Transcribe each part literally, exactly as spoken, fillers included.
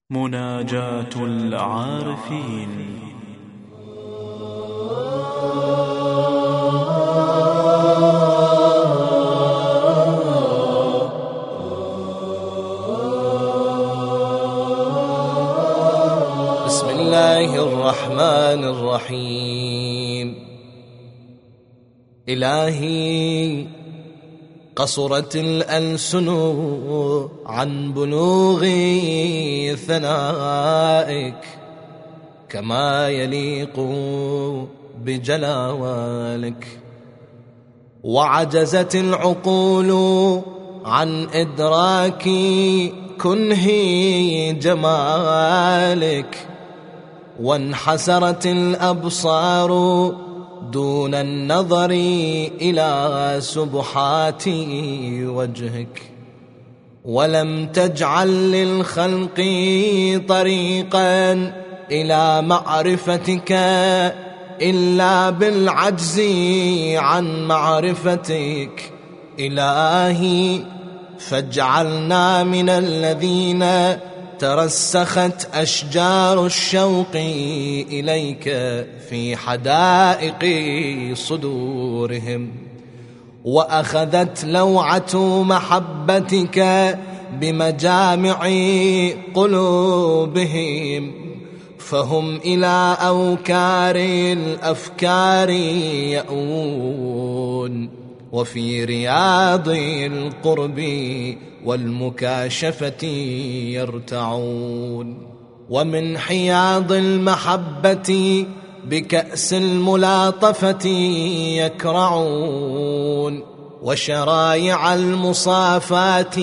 مناجاة العارفين. بسم الله الرحمن الرحيم. إلهي قصرت الألسن عن بلوغ ثنائك كما يليق بجلالك، وعجزت العقول عن إدراك كنه جمالك، وانحسرت الأبصار دون النظر إلى سبحات وجهك، ولم تجعل للخلق طريقا إلى معرفتك إلا بالعجز عن معرفتك. إلهي فاجعلنا من الذين ترسخت أشجار الشوق إليك في حدائق صدورهم، وأخذت لوعة محبتك بمجامع قلوبهم، فهم إلى أوكار الأفكار يأوون، وفي رياض القرب والمكاشفة يرتعون، ومن حياض المحبة بكأس الملاطفة يكرعون، وشرايع المصافات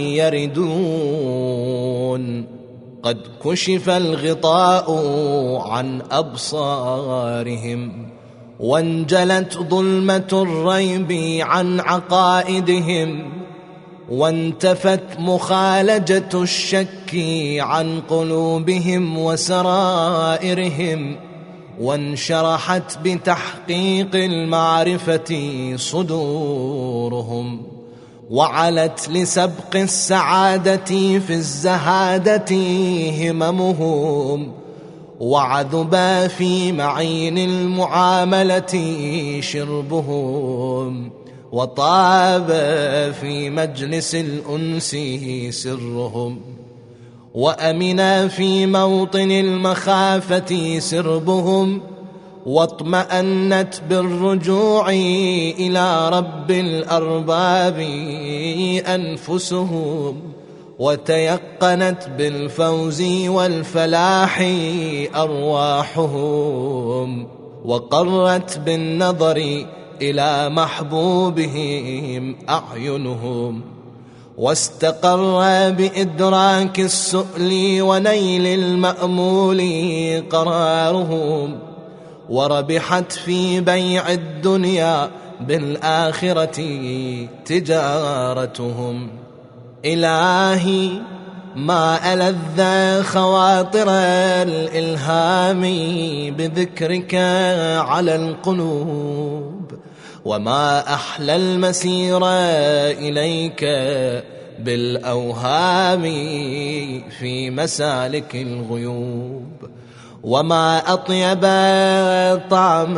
يردون. قد كشف الغطاء عن أبصارهم، وانجلت ظلمة الريب عن عقائدهم، وانتفت مخالجة الشك عن قلوبهم وسرائرهم، وانشرحت بتحقيق المعرفة صدورهم، وعلت لسبق السعادة في الزهادة هممهم، وعذبا في معين المعاملة شربهم، وطاب في مجلس الأنس سرهم، وأمنا في موطن المخافة سربهم، واطمأنت بالرجوع إلى رب الأرباب أنفسهم، وتيقنت بالفوز والفلاح أرواحهم، وقرت بالنظر إلى محبوبهم أعينهم، واستقر بإدراك السؤل ونيل المأمول قرارهم، وربحت في بيع الدنيا بالآخرة تجارتهم. إلهي ما ألذ خواطر الإلهام بذكرك على القلوب، وما أحلى المسير إليك بالأوهام في مسالك الغيوب، وما أطيب طعم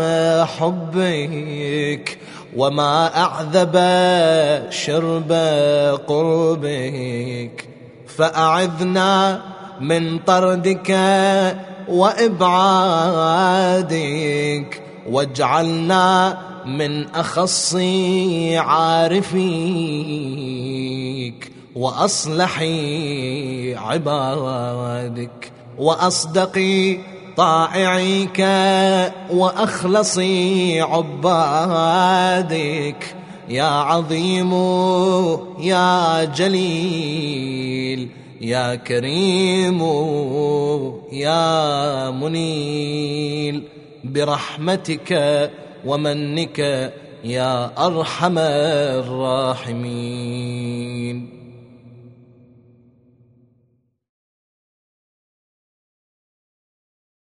حبك، وما أعذب شرب قربك. فأعذنا من طردك وإبعادك، واجعلنا من أخص عارفيك وأصلح عبادك، وأصدق طائعيك وأخلص عبادك. يا عظيم يا جليل يا كريم يا منيل، برحمتك ومنك يا أرحم الراحمين.